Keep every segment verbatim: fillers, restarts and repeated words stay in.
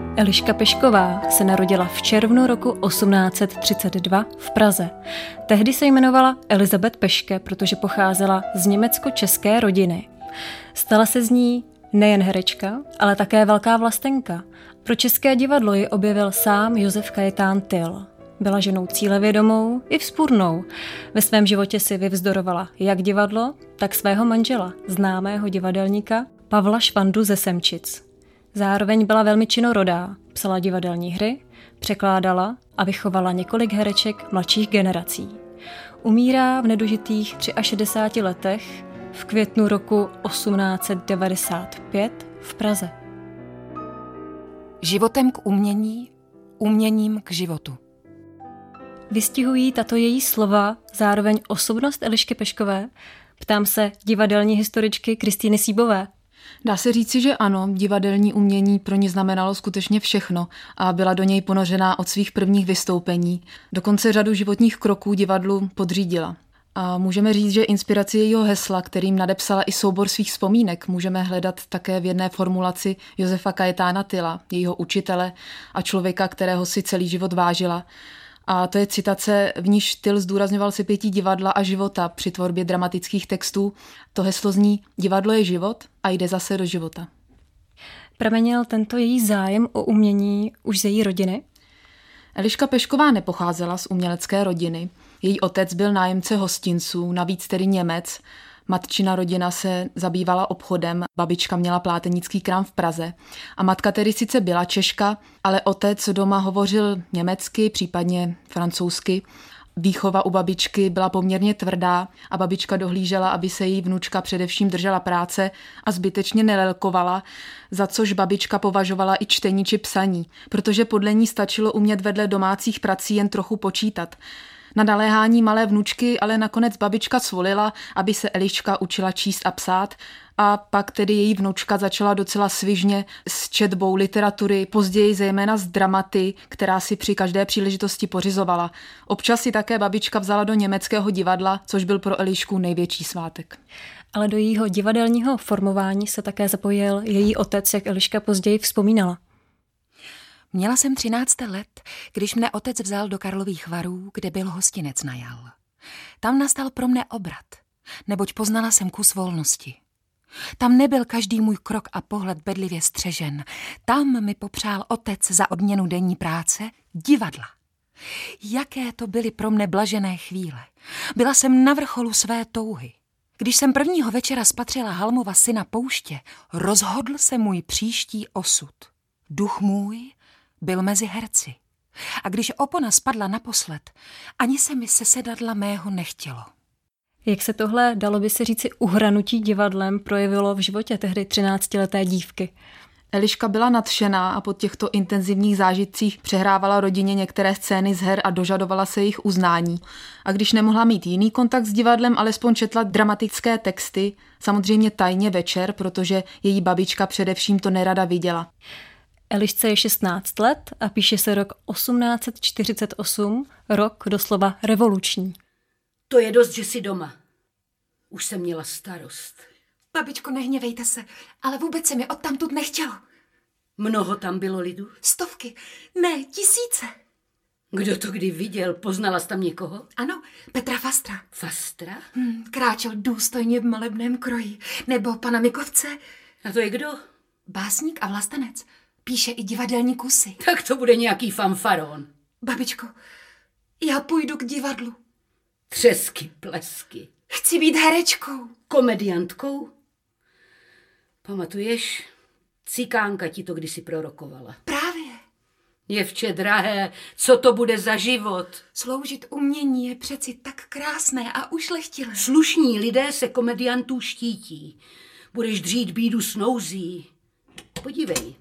Eliška Pešková se narodila v červnu roku osmnáct set třicet dva v Praze. Tehdy se jmenovala Elizabeth Peške, protože pocházela z německo-české rodiny. Stala se z ní nejen herečka, ale také velká vlastenka. Pro české divadlo ji objevil sám Josef Kajetán Tyll. Byla ženou cílevědomou i vzpurnou. Ve svém životě si vyvzdorovala jak divadlo, tak svého manžela, známého divadelníka Pavla Švandu ze Semčic. Zároveň byla velmi činorodá, psala divadelní hry, překládala a vychovala několik hereček mladších generací. Umírá v nedožitých šedesáti třech letech v květnu roku osmnáct set devadesát pět v Praze. Životem k umění, uměním k životu. Vystihují tato její slova zároveň osobnost Elišky Peškové? Ptám se divadelní historičky Kristýny Síbové. Dá se říci, že ano, divadelní umění pro ní znamenalo skutečně všechno a byla do něj ponořená od svých prvních vystoupení. Dokonce řadu životních kroků divadlu podřídila. A můžeme říct, že inspiraci jejího hesla, kterým nadepsala i soubor svých vzpomínek, můžeme hledat také v jedné formulaci Josefa Kajetána Tylla, jejího učitele a člověka, kterého si celý život vážila. A to je citace, v níž Tyll zdůrazňoval sepětí divadla a života při tvorbě dramatických textů. To heslo zní: divadlo je život a jde zase do života. Pramenil tento její zájem o umění už z její rodiny? Eliška Pešková nepocházela z umělecké rodiny. Její otec byl nájemce hostinců, navíc tedy Němec. Matčina rodina se zabývala obchodem, babička měla plátenický krám v Praze. A matka tedy sice byla Češka, ale otec doma hovořil německy, případně francouzsky. Výchova u babičky byla poměrně tvrdá a babička dohlížela, aby se její vnučka především držela práce a zbytečně nelelkovala, za což babička považovala i čtení či psaní, protože podle ní stačilo umět vedle domácích prací jen trochu počítat. Na naléhání malé vnučky ale nakonec babička svolila, aby se Eliška učila číst a psát, a pak tedy její vnučka začala docela svižně s četbou literatury, později zejména z dramaty, která si při každé příležitosti pořizovala. Občas si také babička vzala do německého divadla, což byl pro Elišku největší svátek. Ale do jejího divadelního formování se také zapojil její otec, jak Eliška později vzpomínala. Měla jsem třináct let, když mne otec vzal do Karlových Varů, kde byl hostinec najal. Tam nastal pro mne obrat, neboť poznala jsem kus volnosti. Tam nebyl každý můj krok a pohled bedlivě střežen. Tam mi popřál otec za odměnu denní práce divadla. Jaké to byly pro mne blažené chvíle. Byla jsem na vrcholu své touhy. Když jsem prvního večera spatřila Halmova syna pouště, rozhodl se můj příští osud. Duch můj byl mezi herci. A když opona spadla naposled, ani se mi se sedadla mého nechtělo. Jak se tohle, dalo by se říci, uhranutí divadlem projevilo v životě tehdy třináctileté dívky? Eliška byla nadšená a po těchto intenzivních zážitcích přehrávala rodině některé scény z her a dožadovala se jejich uznání. A když nemohla mít jiný kontakt s divadlem, alespoň četla dramatické texty, samozřejmě tajně večer, protože její babička především to nerada viděla. Elišce je šestnáct let a píše se rok osmnáct set čtyřicet osm, rok doslova revoluční. To je dost, že jsi doma. Už jsem měla starost. Babičko, nehněvejte se, ale vůbec se mi odtamtud nechtělo. Mnoho tam bylo lidu? Stovky, ne, tisíce. Kdo to kdy viděl? Poznala jsi tam někoho? Ano, Petra Fastra. Fastra? Hmm, kráčel důstojně v malebném kroji. Nebo pana Mikovce. A to je kdo? Básník a vlastenec. Píše i divadelní kusy. Tak to bude nějaký fanfaron. Babičko, já půjdu k divadlu. Třesky, plesky. Chci být herečkou. Komediantkou? Pamatuješ? Cikánka ti to kdysi prorokovala. Právě. Děvče drahé, co to bude za život? Sloužit umění je přeci tak krásné a ušlechtilé. Slušní lidé se komediantů štítí. Budeš dřít bídu s nouzí. Podívej.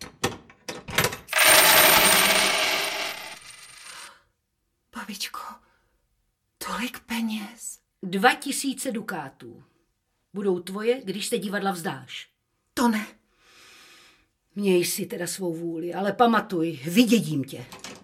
Babičko, tolik peněz. Dva tisíce dukátů. Budou tvoje, když se divadla vzdáš. To ne. Měj si teda svou vůli, ale pamatuj, vydědím tě.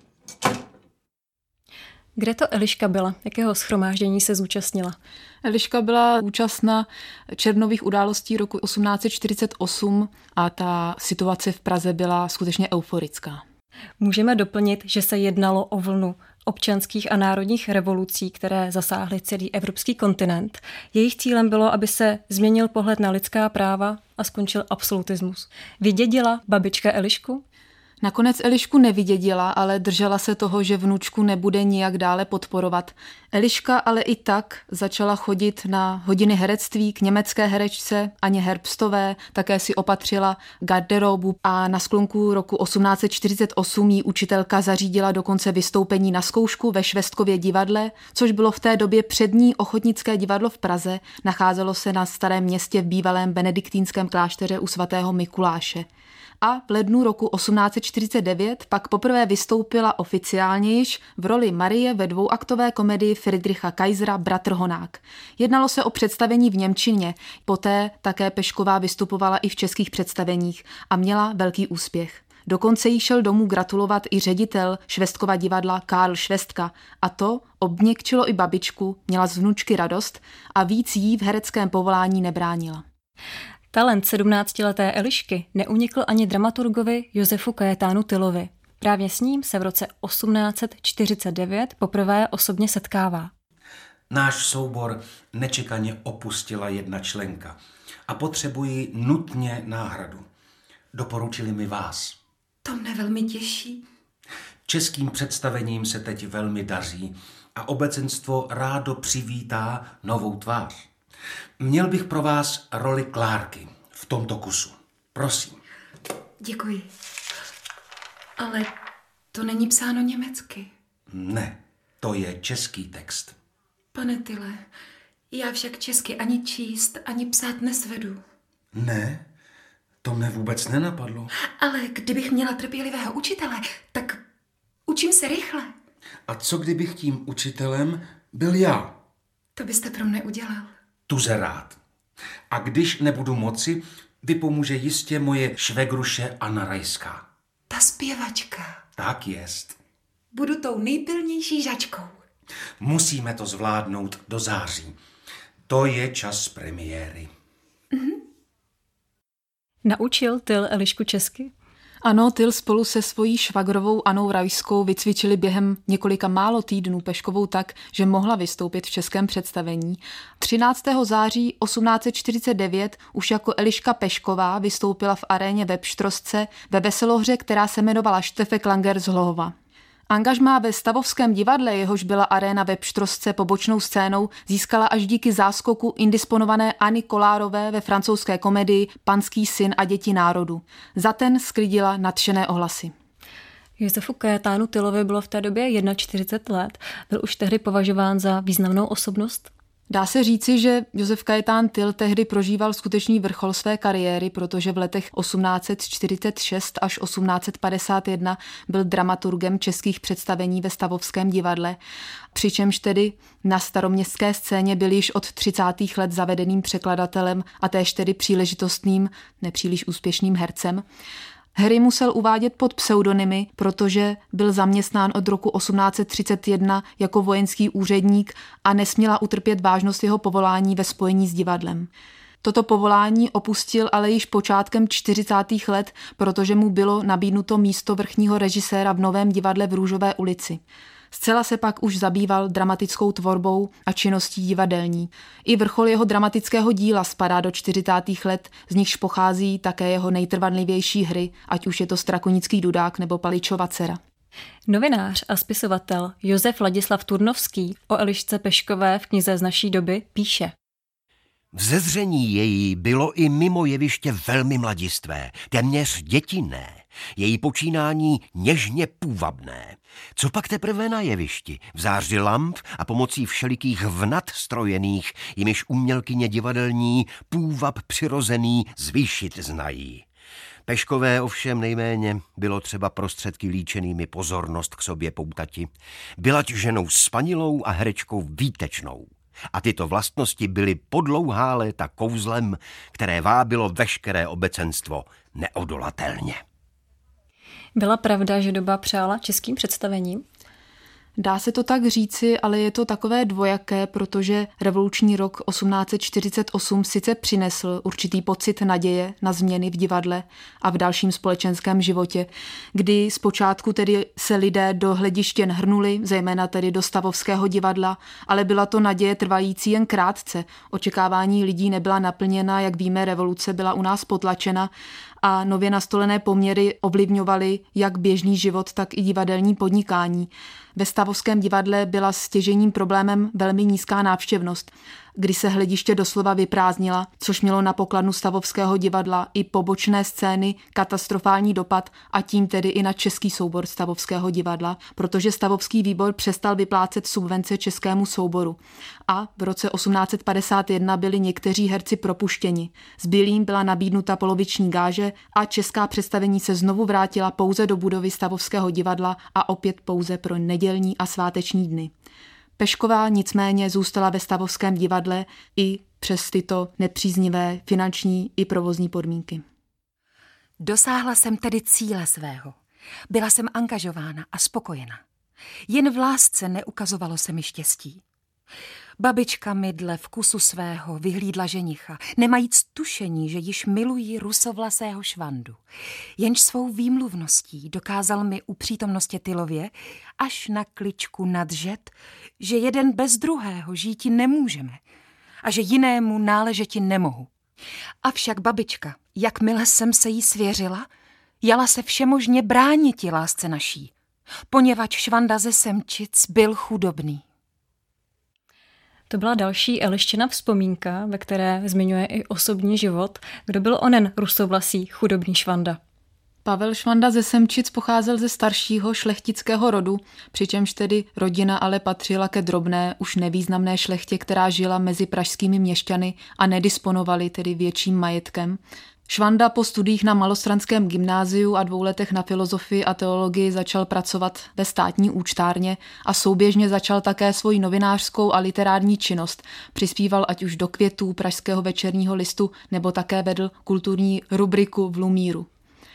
Kde to Eliška byla? Jakého shromáždění se zúčastnila? Eliška byla účastna červnových událostí roku osmnáct set čtyřicet osm a ta situace v Praze byla skutečně euforická. Můžeme doplnit, že se jednalo o vlnu občanských a národních revolucí, které zasáhly celý evropský kontinent. Jejich cílem bylo, aby se změnil pohled na lidská práva a skončil absolutismus. Vydědila babička Elišku? Nakonec Elišku nevydědila, ale držela se toho, že vnučku nebude nijak dále podporovat. Eliška ale i tak začala chodit na hodiny herectví k německé herečce Aně Herbstové, také si opatřila garderobu a na sklonku roku osmnáct set čtyřicet osm jí učitelka zařídila dokonce vystoupení na zkoušku ve Švestkově divadle, což bylo v té době přední ochotnické divadlo v Praze, nacházelo se na Starém Městě v bývalém benediktínském klášteře u svatého Mikuláše. A v lednu roku osmnáct set čtyřicet devět pak poprvé vystoupila oficiálně již v roli Marie ve dvouaktové komedii Friedricha Kaisera Bratr Honák. Jednalo se o představení v němčině, poté také Pešková vystupovala i v českých představeních a měla velký úspěch. Dokonce jí šel domů gratulovat i ředitel Švestkova divadla Karl Švestka a to obměkčilo i babičku, měla z vnučky radost a víc jí v hereckém povolání nebránila. Talent sedmnáctileté Elišky neunikl ani dramaturgovi Josefu Kajetánu Tylovi. Právě s ním se v roce osmnáct set čtyřicet devět poprvé osobně setkává. Náš soubor nečekaně opustila jedna členka a potřebuji nutně náhradu. Doporučili mi vás. To mne velmi těší. Českým představením se teď velmi daří a obecenstvo rádo přivítá novou tvář. Měl bych pro vás roli Klárky v tomto kusu. Prosím. Děkuji. Ale to není psáno německy. Ne, to je český text. Pane Tyle, já však česky ani číst, ani psát nesvedu. Ne, to mne vůbec nenapadlo. Ale kdybych měla trpělivého učitele, tak učím se rychle. A co kdybych tím učitelem byl já? To byste pro mne udělal. Tuze rád. A když nebudu moci, vypomůže jistě moje švegruše Anna Rajská. Ta zpěvačka. Tak jest. Budu tou nejpilnější žačkou. Musíme to zvládnout do září. To je čas premiéry. Mm-hmm. Naučil Tyl Elišku česky? Ano, Tyl spolu se svojí švagrovou Anou Rajskou vycvičili během několika málo týdnů Peškovou tak, že mohla vystoupit v českém představení. třináctého září osmnáct set čtyřicet devět už jako Eliška Pešková vystoupila v aréně ve Pštrosce ve veselohře, která se jmenovala Štefeklanger z Hlohova. Angažmá ve Stavovském divadle, jehož byla aréna ve Pštrosce pobočnou scénou, získala až díky záskoku indisponované Anny Kolárové ve francouzské komedii Panský syn a děti národu. Za ten sklidila nadšené ohlasy. Josefu Kajetánu Tylovi bylo v té době čtyřicet jedna let. Byl už tehdy považován za významnou osobnost? Dá se říci, že Josef Kajetán Tyl tehdy prožíval skutečný vrchol své kariéry, protože v letech osmnáct set čtyřicet šest až osmnáct set padesát jedna byl dramaturgem českých představení ve Stavovském divadle, přičemž tedy na staroměstské scéně byl již od třicátých let zavedeným překladatelem a též tedy příležitostným, nepříliš úspěšným hercem. Hry musel uvádět pod pseudonymy, protože byl zaměstnán od roku osmnáct set třicet jedna jako vojenský úředník a nesměla utrpět vážnost jeho povolání ve spojení s divadlem. Toto povolání opustil ale již počátkem čtyřicátých let, protože mu bylo nabídnuto místo vrchního režiséra v Novém divadle v Růžové ulici. Zcela se pak už zabýval dramatickou tvorbou a činností divadelní. I vrchol jeho dramatického díla spadá do čtyřicátých let, z nichž pochází také jeho nejtrvanlivější hry, ať už je to Strakonický dudák nebo Paličova dcera. Novinář a spisovatel Josef Ladislav Turnovský o Elišce Peškové v knize Z naší doby píše: Vzezření její bylo i mimo jeviště velmi mladistvé, téměř dětinné, její počínání něžně půvabné. Co pak teprve na jevišti, v záři lamp a pomocí všelikých vnad strojených, jimiž umělkyně divadelní půvab přirozený zvýšit znají. Peškové ovšem nejméně bylo třeba prostředky líčenými pozornost k sobě poutati. Bylač ženou spanilou a herečkou výtečnou. A tyto vlastnosti byly po dlouhá léta kouzlem, které vábilo veškeré obecenstvo neodolatelně. Byla pravda, že doba přála českým představením? Dá se to tak říci, ale je to takové dvojaké, protože revoluční rok osmnáct set čtyřicet osm sice přinesl určitý pocit naděje na změny v divadle a v dalším společenském životě, kdy zpočátku tedy se lidé do hledištěn hrnuli, zejména tedy do Stavovského divadla, ale byla to naděje trvající jen krátce. Očekávání lidí nebyla naplněna, jak víme, revoluce byla u nás potlačena a nově nastolené poměry ovlivňovaly jak běžný život, tak i divadelní podnikání. Ve Stavovském divadle byla stěžejním problémem velmi nízká návštěvnost, kdy se hlediště doslova vyprázdnila, což mělo na pokladnu Stavovského divadla i pobočné scény katastrofální dopad a tím tedy i na český soubor Stavovského divadla, protože Stavovský výbor přestal vyplácet subvence českému souboru. A v roce osmnáct set padesát jedna byli někteří herci propuštěni. Zbylým byla nabídnuta poloviční gáže a česká představení se znovu vrátila pouze do budovy Stavovského divadla a opět pouze pro nedělní a sváteční dny. Pešková nicméně zůstala ve Stavovském divadle i přes tyto nepříznivé finanční i provozní podmínky. Dosáhla jsem tedy cíle svého. Byla jsem angažována a spokojena. Jen v lásce neukazovalo se mi štěstí. Babička mi dle vkusu svého vyhlídla ženicha, nemajíc tušení, že již milují rusovlasého Švandu. Jenž svou výmluvností dokázal mi u přítomnosti Tylově až na kličku nadžet, že jeden bez druhého žíti nemůžeme a že jinému náležeti nemohu. Avšak babička, jakmile jsem se jí svěřila, jala se všemožně brániti lásce naší, poněvadž Švanda ze Semčic byl chudobný. To byla další Eliščina vzpomínka, ve které zmiňuje i osobní život. Kdo byl onen rusovlasý chudobný Švanda? Pavel Švanda ze Semčic pocházel ze staršího šlechtického rodu, přičemž tedy rodina ale patřila ke drobné, už nevýznamné šlechtě, která žila mezi pražskými měšťany a nedisponovali tedy větším majetkem. Švanda po studiích na Malostranském gymnáziu a dvou letech na filozofii a teologii začal pracovat ve státní účtárně a souběžně začal také svoji novinářskou a literární činnost. Přispíval ať už do Květů, Pražského večerního listu, nebo také vedl kulturní rubriku v Lumíru.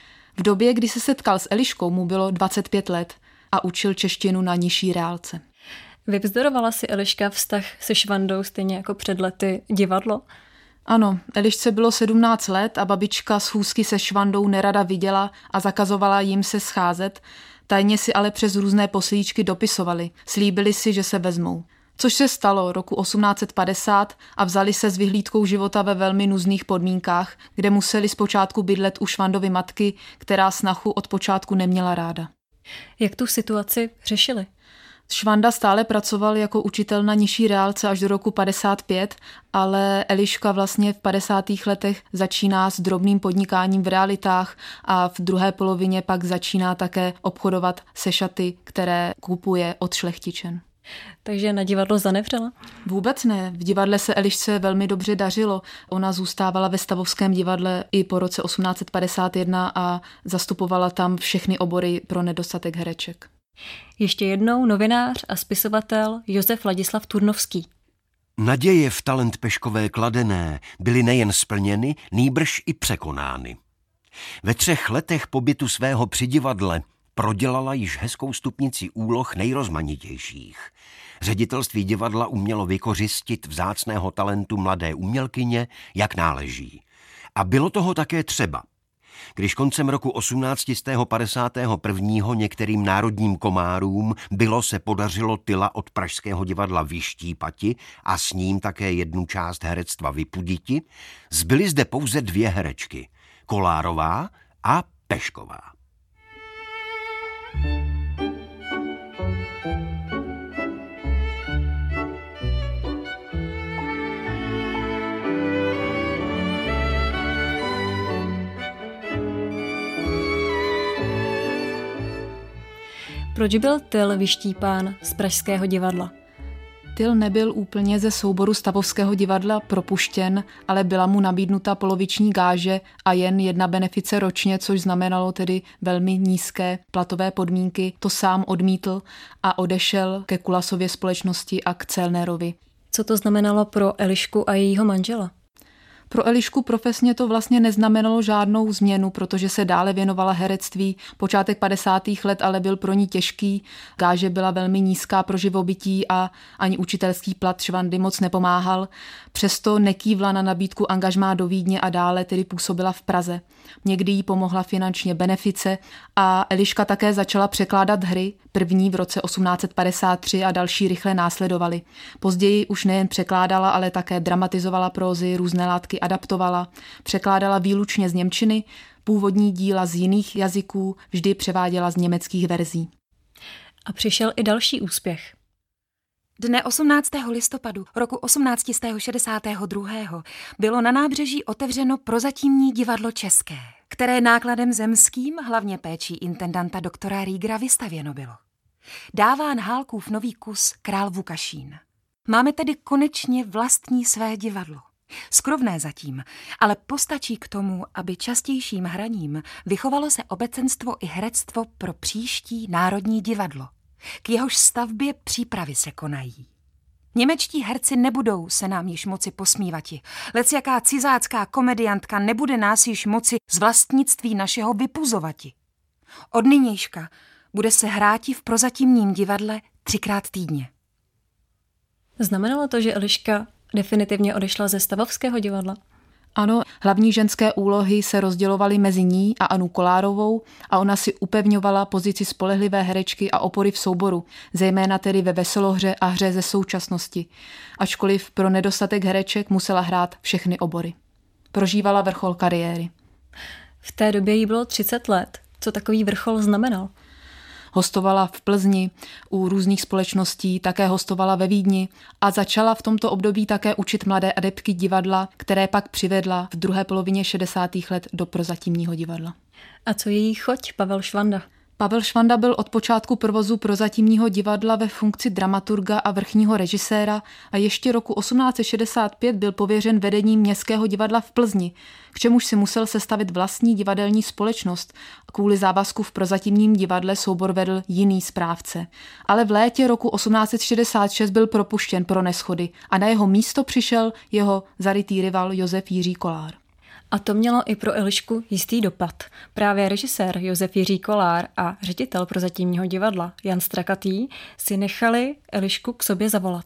V době, kdy se setkal s Eliškou, mu bylo dvacet pět let a učil češtinu na nižší reálce. Vyvzdorovala si Eliška vztah se Švandou stejně jako před lety divadlo? Ano, Elišce bylo sedmnáct let a babička schůzky se Švandou nerada viděla a zakazovala jim se scházet, tajně si ale přes různé poslíčky dopisovali, slíbili si, že se vezmou. Což se stalo roku osmnáct set padesát a vzali se s vyhlídkou života ve velmi nuzných podmínkách, kde museli zpočátku bydlet u Švandovy matky, která snachu od počátku neměla ráda. Jak tu situaci řešili? Švanda stále pracoval jako učitel na nižší reálce až do roku padesát pět, ale Eliška vlastně v padesátých letech začíná s drobným podnikáním v realitách a v druhé polovině pak začíná také obchodovat se šaty, které kupuje od šlechtičen. Takže na divadlo zanevřela? Vůbec ne. V divadle se Elišce velmi dobře dařilo. Ona zůstávala ve Stavovském divadle i po roce osmnáct set padesát jedna a zastupovala tam všechny obory pro nedostatek hereček. Ještě jednou novinář a spisovatel Josef Ladislav Turnovský. Naděje v talent Peškové kladené byly nejen splněny, nýbrž i překonány. Ve třech letech pobytu svého při divadle prodělala již hezkou stupnici úloh nejrozmanitějších. Ředitelství divadla umělo vykořistit vzácného talentu mladé umělkyně, jak náleží. A bylo toho také třeba. Když koncem roku osmnáct set padesát jedna některým národním komárům bylo se podařilo Tyla od Pražského divadla vyštípati a s ním také jednu část herectva vypuditi, zbyly zde pouze dvě herečky, Kolárová a Pešková. Proč byl Tyl vyštípán z Pražského divadla? Tyl nebyl úplně ze souboru Stavovského divadla propuštěn, ale byla mu nabídnuta poloviční gáže a jen jedna benefice ročně, což znamenalo tedy velmi nízké platové podmínky. To sám odmítl a odešel ke Kulasově společnosti a k Cellnerovi. Co to znamenalo pro Elišku a jejího manžela? Pro Elišku profesně to vlastně neznamenalo žádnou změnu, protože se dále věnovala herectví. Počátek padesátých let ale byl pro ní těžký. Gáže byla velmi nízká pro živobytí a ani učitelský plat Švandy moc nepomáhal. Přesto nekývla na nabídku angažmá do Vídně a dále tedy působila v Praze. Někdy jí pomohla finančně benefice a Eliška také začala překládat hry, první v roce osmnáct set padesát tři a další rychle následovaly. Později už nejen překládala, ale také dramatizovala prózy, různé látky adaptovala, překládala výlučně z němčiny, původní díla z jiných jazyků vždy převáděla z německých verzí. A přišel i další úspěch. Dne osmnáctého listopadu roku osmnáct set šedesát dva bylo na Nábřeží otevřeno prozatímní divadlo České, které nákladem zemským, hlavně péčí intendanta doktora Riegera, vystavěno bylo. Dáván Hálkův nový kus Král Vukašín. Máme tedy konečně vlastní své divadlo. Skrovné zatím, ale postačí k tomu, aby častějším hraním vychovalo se obecenstvo i herectvo pro příští Národní divadlo. K jehož stavbě přípravy se konají. Němečtí herci nebudou se nám již moci posmívati, lec jaká cizácká komediantka nebude nás již moci z vlastnictví našeho vypuzovati. Od nynějška bude se hráti v prozatímním divadle třikrát týdně. Znamenalo to, že Eliška definitivně odešla ze Stavovského divadla? Ano, hlavní ženské úlohy se rozdělovaly mezi ní a Anu Kolárovou a ona si upevňovala pozici spolehlivé herečky a opory v souboru, zejména tedy ve veselohře a hře ze současnosti. Ačkoliv pro nedostatek hereček musela hrát všechny obory. Prožívala vrchol kariéry. V té době jí bylo třicet let. Co takový vrchol znamenal? Hostovala v Plzni u různých společností, také hostovala ve Vídni a začala v tomto období také učit mladé adeptky divadla, které pak přivedla v druhé polovině šedesátých let do prozatímního divadla. A co její choť, Pavel Švanda? Pavel Švanda byl od počátku provozu prozatímního divadla ve funkci dramaturga a vrchního režiséra a ještě roku osmnáct set šedesát pět byl pověřen vedením Městského divadla v Plzni, k čemuž si musel sestavit vlastní divadelní společnost. Kvůli závazku v prozatímním divadle soubor vedl jiný správce. Ale v létě roku osmnáct set šedesát šest byl propuštěn pro neshody a na jeho místo přišel jeho zarytý rival Josef Jiří Kolár. A to mělo i pro Elišku jistý dopad. Právě režisér Josef Jiří Kolár a ředitel prozatímního divadla Jan Strakatý si nechali Elišku k sobě zavolat.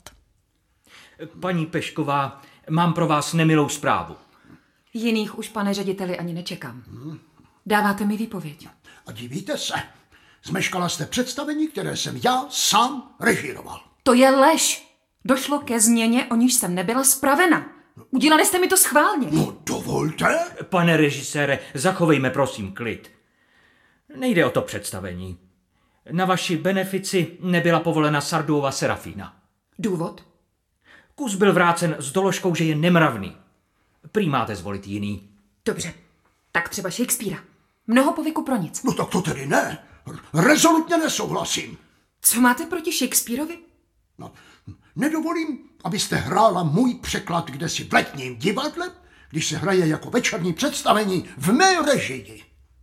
Paní Pešková, mám pro vás nemilou zprávu. Jiných už, pane řediteli, ani nečekám. Dáváte mi výpověď. A divíte se, zmeškala jste představení, které jsem já sám režíroval. To je lež. Došlo ke změně, o níž jsem nebyla spravena. Udělali jste mi to schválně. No dovolte. Pane režisére, zachovejme prosím klid. Nejde o to představení. Na vaši benefici nebyla povolena Sarduova Serafína. Důvod? Kus byl vrácen s doložkou, že je nemravný. Prý máte zvolit jiný. Dobře, tak třeba Shakespearea. Mnoho povyku pro nic. No tak to tedy ne. Rezolutně nesouhlasím. Co máte proti Shakespeareovi? No, nedovolím, abyste hrála můj překlad kdesi v letním divadle, když se hraje jako večerní představení v mé režii.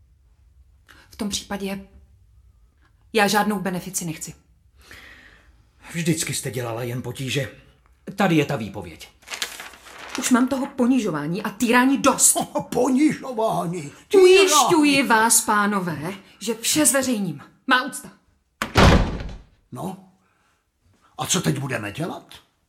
V tom případě já žádnou benefici nechci. Vždycky jste dělala jen potíže. Tady je ta výpověď. Už mám toho ponižování a týrání dost. Oh, ponižování. Týrání. Ujišťuji vás, pánové, že vše zveřejním. Má úcta. No, a co teď budeme dělat?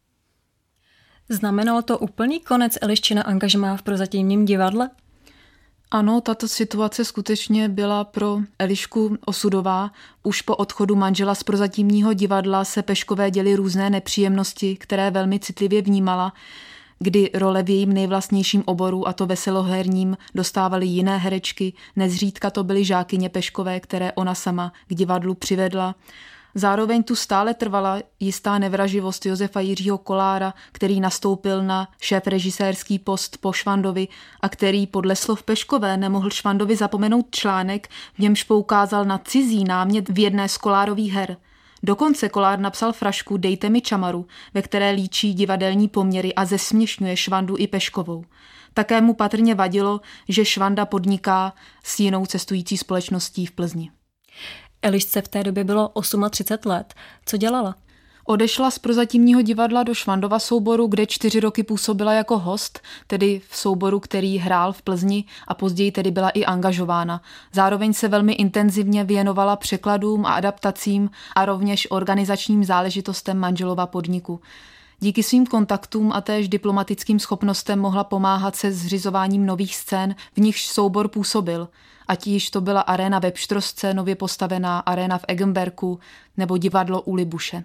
Znamenalo to úplný konec Eliščina angažmá v prozatímním divadle? Ano, tato situace skutečně byla pro Elišku osudová. Už po odchodu manžela z prozatímního divadla se Peškové děly různé nepříjemnosti, které velmi citlivě vnímala, kdy role v jejím nejvlastnějším oboru, a to veseloherním, dostávaly jiné herečky, nezřídka to byly žákyně Peškové, které ona sama k divadlu přivedla. Zároveň tu stále trvala jistá nevraživost Josefa Jiřího Kolára, který nastoupil na šéf-režisérský post po Švandovi a který podle slov Peškové nemohl Švandovi zapomenout článek, v němž poukázal na cizí námět v jedné z Kolárových her. Dokonce Kolár napsal frašku Dejte mi čamaru, ve které líčí divadelní poměry a zesměšňuje Švandu i Peškovou. Také mu patrně vadilo, že Švanda podniká s jinou cestující společností v Plzni. Elišce v té době bylo třicet osm let. Co dělala? Odešla z prozatímního divadla do Švandova souboru, kde čtyři roky působila jako host, tedy v souboru, který hrál v Plzni a později tedy byla i angažována. Zároveň se velmi intenzivně věnovala překladům a adaptacím a rovněž organizačním záležitostem manželova podniku. Díky svým kontaktům a též diplomatickým schopnostem mohla pomáhat se zřizováním nových scén, v nichž soubor působil. Ať již to byla aréna ve Pštrosce, nově postavená aréna v Eggenberku nebo divadlo u Libuše.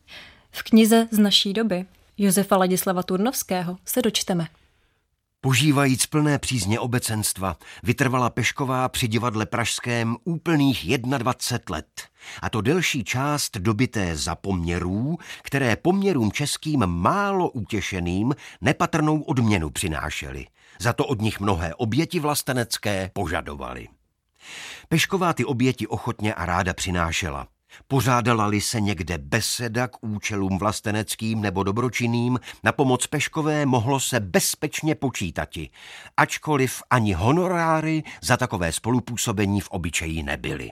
V knize Z naší doby Josefa Ladislava Turnovského se dočteme. Požívajíc plné přízně obecenstva, vytrvala Pešková při divadle pražském úplných dvacet jedna let. A to delší část dobité za poměrů, které poměrům českým málo utěšeným nepatrnou odměnu přinášely. Za to od nich mnohé oběti vlastenecké požadovali. Pešková ty oběti ochotně a ráda přinášela. Pořádala-li se někde beseda k účelům vlasteneckým nebo dobročinným, na pomoc Peškové mohlo se bezpečně počítati, ačkoliv ani honoráry za takové spolupůsobení v obyčeji nebyly.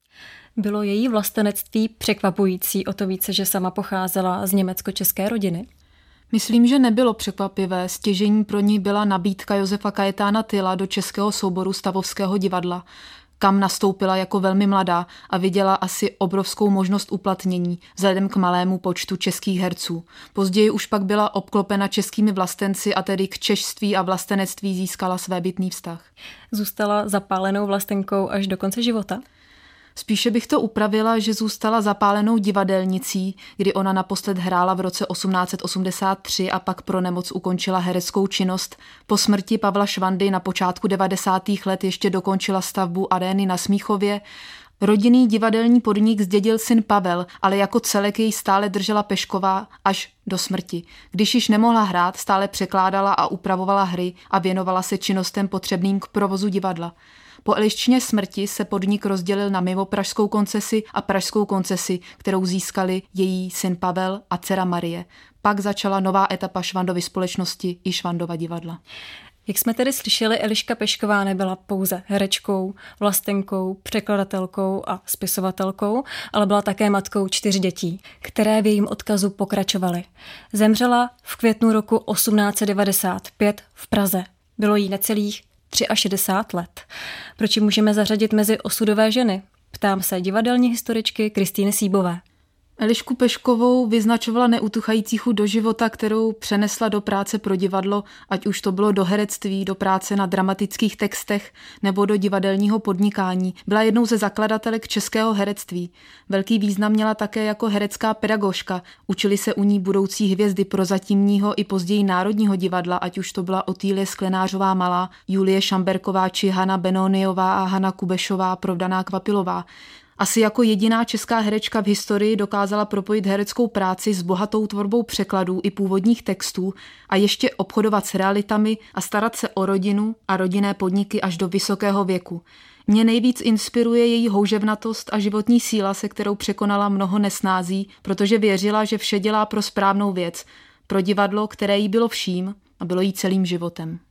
Bylo její vlastenectví překvapující, o to více, že sama pocházela z německo-české rodiny? Myslím, že nebylo překvapivé. Stěžejní pro ní byla nabídka Josefa Kajetána Tyla do českého souboru Stavovského divadla, kam nastoupila jako velmi mladá a viděla asi obrovskou možnost uplatnění vzhledem k malému počtu českých herců. Později už pak byla obklopena českými vlastenci a tedy k češství a vlastenectví získala svébytný vztah. Zůstala zapálenou vlastenkou až do konce života? Spíše bych to upravila, že zůstala zapálenou divadelnicí, kdy ona naposled hrála v roce osmnáct set osmdesát tři a pak pro nemoc ukončila hereckou činnost. Po smrti Pavla Švandy na počátku devadesátých let ještě dokončila stavbu arény na Smíchově. Rodinný divadelní podnik zdědil syn Pavel, ale jako celek jej stále držela Pešková až do smrti. Když již nemohla hrát, stále překládala a upravovala hry a věnovala se činnostem potřebným k provozu divadla. Po Eliščině smrti se podnik rozdělil na mimopražskou koncesi a pražskou koncesi, kterou získali její syn Pavel a dcera Marie. Pak začala nová etapa Švandovy společnosti i Švandova divadla. Jak jsme tedy slyšeli, Eliška Pešková nebyla pouze herečkou, vlastenkou, překladatelkou a spisovatelkou, ale byla také matkou čtyř dětí, které v jejím odkazu pokračovaly. Zemřela v květnu roku osmnáct set devadesát pět v Praze. Bylo jí necelých šedesát tři let. Proč ji můžeme zařadit mezi osudové ženy? Ptám se divadelní historičky Kristýny Síbové. Elišku Peškovou vyznačovala neutuchající chuť do života, kterou přenesla do práce pro divadlo, ať už to bylo do herectví, do práce na dramatických textech nebo do divadelního podnikání. Byla jednou ze zakladatelek českého herectví. Velký význam měla také jako herecká pedagožka. Učili se u ní budoucí hvězdy prozatímního i později Národního divadla, ať už to byla Otýlie Sklenářová Malá, Julie Šamberková či Hana Benoniová a Hana Kubešová, Provdaná Kvapilová. Asi jako jediná česká herečka v historii dokázala propojit hereckou práci s bohatou tvorbou překladů i původních textů a ještě obchodovat s realitami a starat se o rodinu a rodinné podniky až do vysokého věku. Mě nejvíc inspiruje její houževnatost a životní síla, se kterou překonala mnoho nesnází, protože věřila, že vše dělá pro správnou věc, pro divadlo, které jí bylo vším a bylo jí celým životem.